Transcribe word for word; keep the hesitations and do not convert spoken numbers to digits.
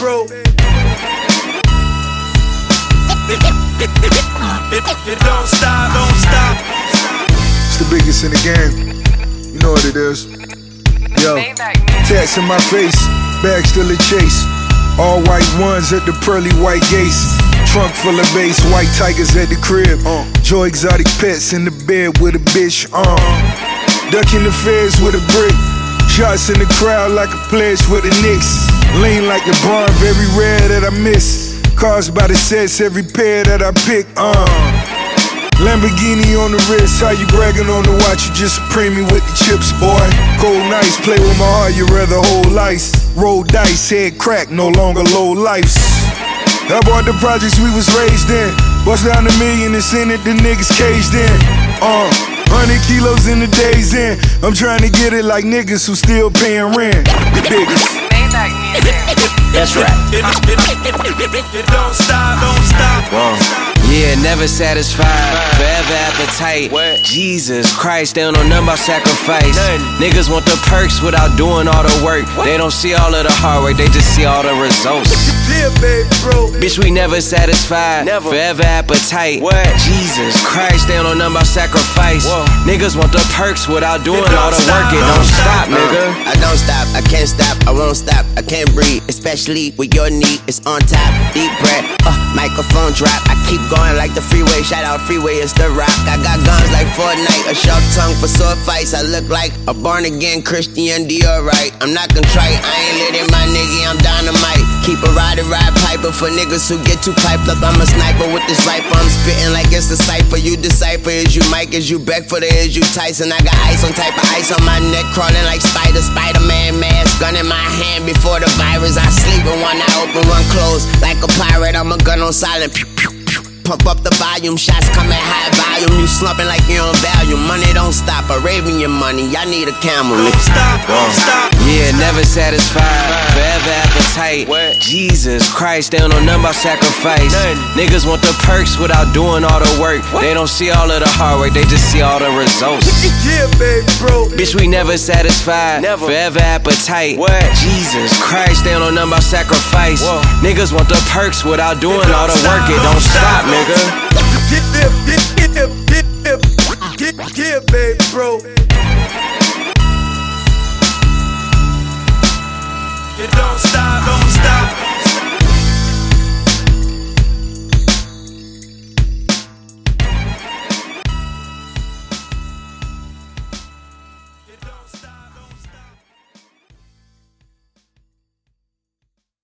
bro. It, it, it, it, it don't stop, don't stop. It's the biggest in the game. You know what it is. Yo, tats in my face, bag still a chase. All white ones at the pearly white gates. Trunk full of bass, white tigers at the crib. Uh. Joy exotic pets in the bed with a bitch. Uh. Ducking the feds with a brick. Shots in the crowd like a pledge for the Knicks. Lean like LeBron, very rare that I miss. Cars by the sets, every pair that I pick. Uh. Lamborghini on the wrist, how you bragging on the watch? You just supreme me with the chips, boy. Cold nights, play with my heart, you rather hold ice. Roll dice, head crack, no longer low lifes. I bought the projects we was raised in. Bust down a million and send it to niggas caged in. Uh, hundred kilos in the days in. I'm trying to get it like niggas who still paying rent. The biggest. That's right. It, it, it, it, it, it don't stop, don't stop. Whoa. Yeah, never satisfied, forever appetite. What? Jesus Christ, they don't know nothing about sacrifice. None. Niggas want the perks without doing all the work. What? They don't see all of the hard work, they just see all the results. Yeah, baby, bro. Bitch, we never satisfied, never. Forever appetite. What? Jesus Christ, they don't know nothing about sacrifice. Whoa. Niggas want the perks without doing all the stop. work. It don't stop, nigga. I don't stop, I can't stop, I won't stop, I can't breathe. Especially with your knee, it's on top. Deep breath, uh, microphone drop. I keep going like the freeway, shout out freeway, it's the rock. I got guns like Fortnite, a sharp tongue for sword fights. I look like a born again Christian Dior, right? I'm not contrite, I ain't lit in my nigga, I'm dynamite. Keep a ride and ride piper for niggas who get too piped up. I'm a sniper with this rifle, I'm spitting like it's a cipher. You decipher, is you Mike, is you Beckford, or is you Tyson? I got ice on type of ice on my neck, crawling like spider, Spider-Man mask, gun in my hand before the virus. I sleep with one eye open, one closed, like a pirate, I'm a gun on silent. Pew, pew, pew. Pump up the volume, shots come at high volume. You slumping like you on value. Money don't stop, a raving your money. I need a camel. Don't stop, don't stop. Yeah, never satisfied, forever appetite. What? Jesus Christ, they don't know nothing about sacrifice. None. Niggas want the perks without doing all the work. What? They don't see all of the hard work, they just see all the results. Yeah, baby, bro. Bitch, we never satisfied, never. Forever appetite. What? Jesus Christ, they don't know nothing about sacrifice. Whoa. Niggas want the perks without doing all the work. It don't stop, nigga. Get, get, get, get, get, get, get, get, baby, bro.